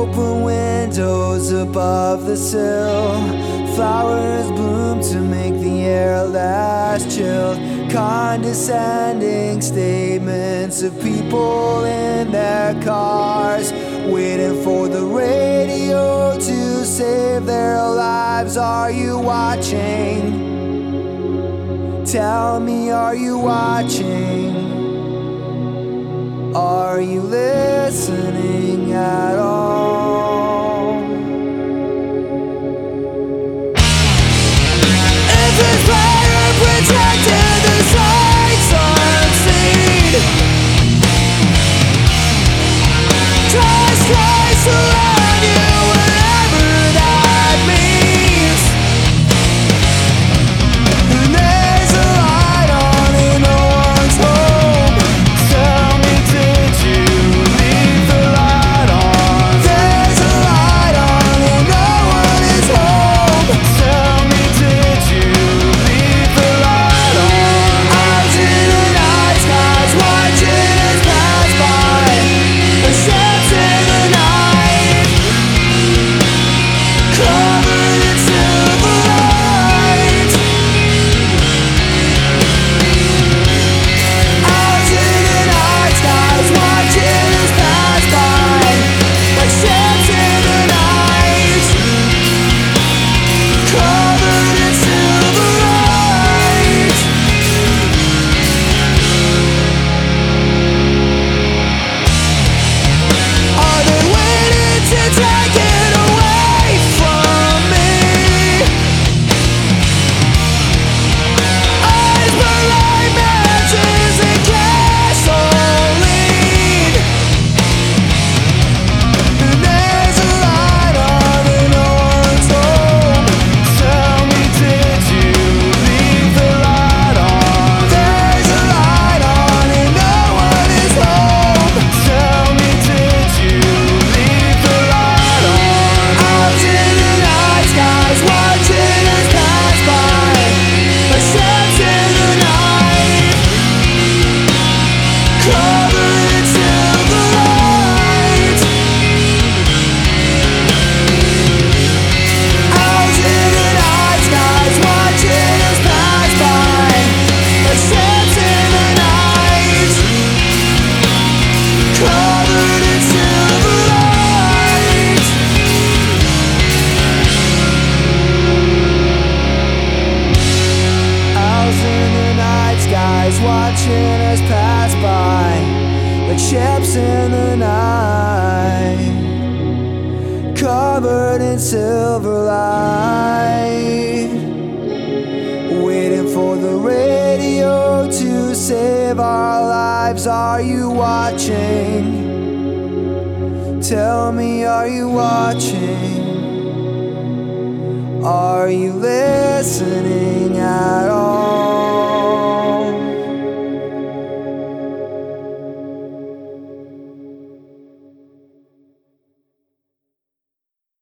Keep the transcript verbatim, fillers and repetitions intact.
Open windows above the sill. Flowers bloom to make the air last chilled. Condescending statements of people in their cars, waiting for the radio to save their lives. Are you watching? Tell me, are you watching? Are you listening at all? If this fire projected, the sights unseen, trust Christ to love you, whatever that means. And there's a light on in no one's home. Tell me, did you leave the light on? There's a light on and no one is home. Tell me, did you leave the light on? Out in the night skies, watching us pass by. The steps in the night, covered in silver light. Out in the night skies, watching us pass by. The steps in the night, covered in silver light. Are they waiting to take it away from me? Eyes burn like matches and gasoline. And there's a light on in no one's home. Tell me, did you leave the light on? There's a light on and no one is home. Tell me, did you leave the light on? Out in the night skies, watching us pass by. The steps in the night, covered in silver light. Out in the night skies, watching us pass by. The steps in the night, covered in silver light. Out in the night skies, watching us pass by. Like ships in the night, covered in silver light. Waiting for the radio to save our lives. Are you watching? Tell me, are you watching? Are you listening at all?